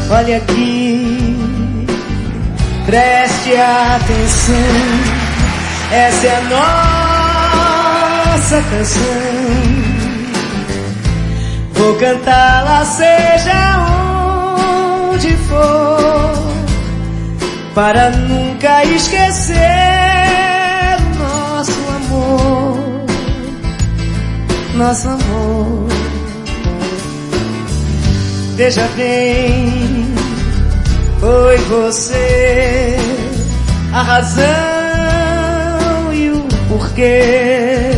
Olha aqui, preste atenção. Essa é a nossa canção. Vou cantá-la seja onde for, para nunca esquecer nosso amor, nosso amor. Veja bem, foi você a razão e o porquê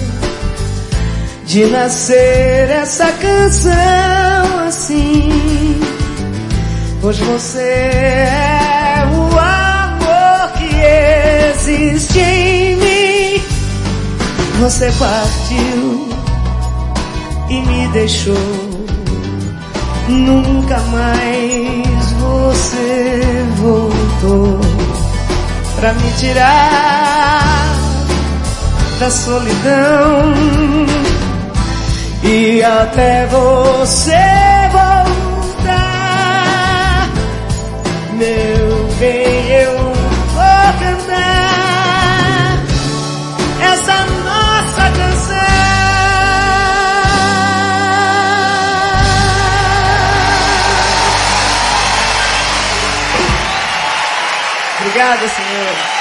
de nascer essa canção assim. Pois você é o amor que existe em mim. Você partiu e me deixou. Nunca mais você voltou pra me tirar da solidão. E até você voltar, meu bem, eu vou cantar essa nossa canção. Obrigada, senhora.